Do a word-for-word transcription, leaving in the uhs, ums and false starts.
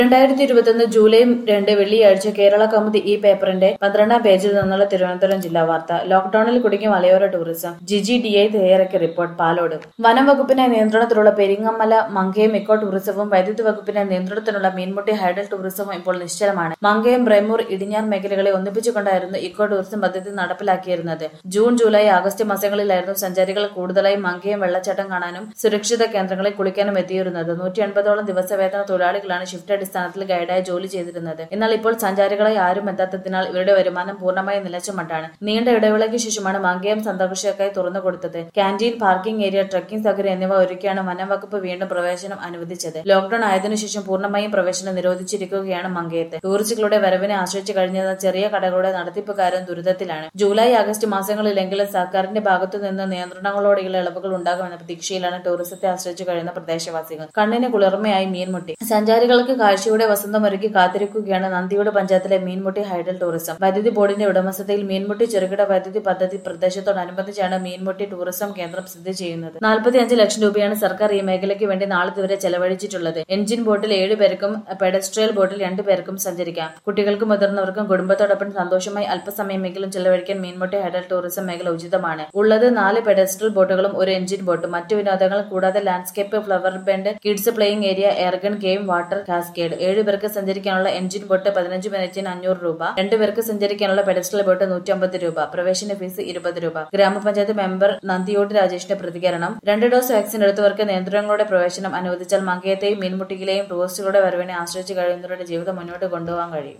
രണ്ടായിരത്തി ഇരുപത്തിയൊന്ന് ജൂലൈ രണ്ട് വെള്ളിയാഴ്ച കേരള കൗമുദി ഈ പേപ്പറിന്റെ പന്ത്രണ്ടാം പേജിൽ നിന്നുള്ള തിരുവനന്തപുരം ജില്ലാ വാർത്ത. ലോക്ഡൌണിൽ കുടുങ്ങി മലയോര ടൂറിസം. ജിജി ഡി ഐ തയ്യാറാക്കിയ റിപ്പോർട്ട്. പാലോട്. വനം വകുപ്പിന്റെ നിയന്ത്രണത്തിലുള്ള പെരിങ്ങമല മങ്കയം ഇക്കോ ടൂറിസവും വൈദ്യുതി വകുപ്പിന്റെ നിയന്ത്രണത്തിലുള്ള മീൻമുട്ടി ഹൈഡൽ ടൂറിസവും ഇപ്പോൾ നിശ്ചലമാണ്. മങ്കയം, ബ്രഹ്മൂർ, ഇടിഞ്ഞാർ മേഖലകളെ ഒന്നിപ്പിച്ചുകൊണ്ടായിരുന്നു ഇക്കോ ടൂറിസം പദ്ധതി നടപ്പിലാക്കിയിരുന്നത്. ജൂൺ, ജൂലൈ, ആഗസ്റ്റ് മാസങ്ങളിലായിരുന്നു സഞ്ചാരികൾ കൂടുതലായി മങ്കയം വെള്ളച്ചാട്ടം കാണാനും സുരക്ഷിത കേന്ദ്രങ്ങളിൽ കുളിക്കാനും എത്തിയിരുന്നത്. നൂറ്റി എൺപതോളം ദിവസവേതന തൊഴിലാളികളാണ് ഷിഫ്റ്റ് അടിസ്ഥാനത്തിൽ ഗൈഡായി ജോലി ചെയ്തിരുന്നത്. എന്നാൽ ഇപ്പോൾ സഞ്ചാരികളായി ആരും എത്താത്തതിനാൽ ഇവരുടെ വരുമാനം പൂർണ്ണമായി നിലച്ച മട്ടാണ്. നീണ്ട ഇടവേളയ്ക്ക് ശേഷമാണ് മങ്കയം സന്ദർശകർക്കായി തുറന്നുകൊടുത്തത്. ക്യാന്റീൻ, പാർക്കിംഗ് ഏരിയ, ട്രക്കിംഗ് സൗകര്യം എന്നിവ ഒരുക്കിയാണ് വനം വകുപ്പ് വീണ്ടും പ്രവേശനം അനുവദിച്ചത്. ലോക്ഡൌൺ ആയതിനുശേഷം പൂർണ്ണമായും പ്രവേശനം നിരോധിച്ചിരിക്കുകയാണ് മങ്കയത്ത്. ടൂറിസ്റ്റുകളുടെ വരവിനെ ആശ്രയിച്ച് കഴിഞ്ഞിരുന്ന ചെറിയ കടകളുടെ നടത്തിപ്പുകാരും ദുരിതത്തിലാണ്. ജൂലൈ, ആഗസ്റ്റ് മാസങ്ങളിലെങ്കിലും സർക്കാരിന്റെ ഭാഗത്തുനിന്ന് നിയന്ത്രണങ്ങളോടെയുള്ള ഇളവുകൾ ഉണ്ടാകുമെന്ന പ്രതീക്ഷയിലാണ് ടൂറിസത്തെ ആശ്രയിച്ചു കഴിയുന്ന പ്രദേശവാസികൾ. കണ്ണിന് കുളിർമയായി മീൻമുട്ടി. സഞ്ചാരികൾക്ക് കാഴ്ചയുടെ വസന്തമൊരുക്കി കാത്തിരിക്കുകയാണ് നന്ദിയോട് പഞ്ചായത്തിലെ മീൻമുട്ടി ഹൈഡൽ ടൂറിസം. വൈദ്യുതി ബോർഡിന്റെ ഉടമസ്ഥതയിൽ മീൻമുട്ടി ചെറുകിട വൈദ്യുതി പദ്ധതി പ്രദേശത്തോടനുബന്ധിച്ചാണ് മീൻമുട്ടി ടൂറിസം കേന്ദ്രം സ്ഥിതി ചെയ്യുന്നത്. നാൽപ്പത്തിയഞ്ച് ലക്ഷം രൂപയാണ് സർക്കാർ ഈ മേഖലയ്ക്ക് വേണ്ടി നാളിതുവരെ ചെലവഴിച്ചിട്ടുള്ളത്. എഞ്ചിൻ ബോട്ടിൽ ഏഴു പേർക്കും പെഡസ്ട്രിയൽ ബോട്ടിൽ രണ്ടു പേർക്കും സഞ്ചരിക്കാം. കുട്ടികൾക്കും മുതിർന്നവർക്കും കുടുംബത്തോടൊപ്പം സന്തോഷമായി അല്പസമയമെങ്കിലും ചെലവഴിക്കാൻ മീൻമുട്ടി ഹൈഡൽ ടൂറിസം മേഖല ഉചിതമാണ്. ഉള്ളത് നാല് പെഡസ്ട്രിയൽ ബോട്ടുകളും ഒരു എഞ്ചിൻ ബോട്ടും. മറ്റു വിനോദങ്ങൾ കൂടാതെ landscape, flower bend, kids playing area, airgun game, water cascade. ഏഴു പേർക്ക് സഞ്ചരിക്കാനുള്ള എഞ്ചിൻ ബോട്ട് പതിനഞ്ച് മിനിറ്റിന് അഞ്ഞൂറ് രൂപ. രണ്ടു പേർക്ക് സഞ്ചരിക്കാനുള്ള പെഡസ്ട്രിയൽ ബോട്ട് നൂറ്റി അമ്പത് രൂപ. പ്രവേശന ഫീസ് ഇരുപത് രൂപ. ഗ്രാമപഞ്ചായത്ത് മെമ്പർ നന്ദിയോട് രാജേഷിന്റെ പ്രതികരണം. രണ്ട് ഡോസ് വാക്സിൻ എടുത്തവർക്ക് നിയന്ത്രണങ്ങളുടെ പ്രവേശനം അനുവദിച്ചാൽ മങ്കയത്തെയും മീൻമുട്ടിയിലെയും ടൂറിസ്റ്റുകളുടെ വരവിനെ ആശ്രയിച്ച് കഴിയുന്നവരുടെ ജീവിതം മുന്നോട്ട് കൊണ്ടുപോകാൻ കഴിയും.